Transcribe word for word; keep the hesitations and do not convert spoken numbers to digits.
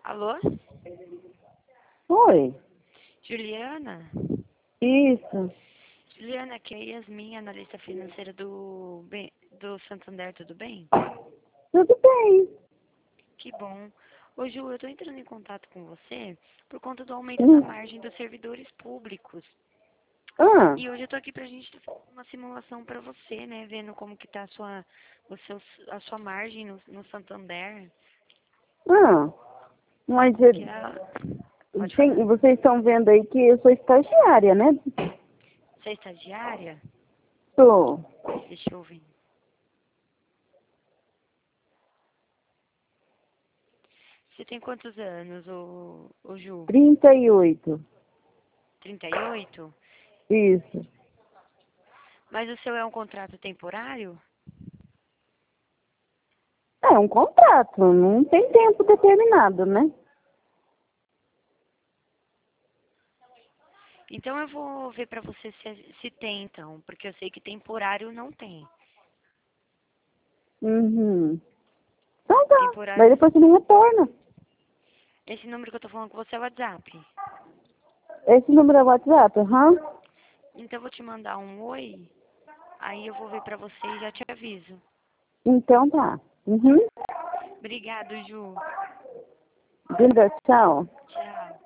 Alô? Oi, Juliana? isso. Juliana, aqui é a Yasmin, analista financeira do, bem, do Santander, tudo bem? Tudo bem. Que bom. Ô Ju, eu estou entrando em contato com você por conta do aumento da Hum. margem dos servidores públicos. Ah, E hoje eu estou aqui para a gente fazer uma simulação para você, né? Vendo como que tá a sua, o seu, a sua margem no, no Santander. ah. Mas Que a, eh, pode tem, falar. vocês estão vendo aí que eu sou estagiária, né? Você é estagiária? Sou. Deixa eu ver. Você tem quantos anos, ô, ô Ju? Trinta e oito. trinta e oito? Isso. Mas o seu é um contrato temporário? É um contrato, não tem tempo determinado, né? Então eu vou ver pra você se, se tem, então. Porque eu sei que temporário não tem. Uhum. Então tá. Daí Temporário. depois você me retorna. Esse número que eu tô falando com você é o WhatsApp. Esse número é o WhatsApp, aham? Então eu vou te mandar um oi. Aí eu vou ver pra você e já te aviso. Então tá. Uhum. Obrigado, Ju. Linda, tchau. Tchau.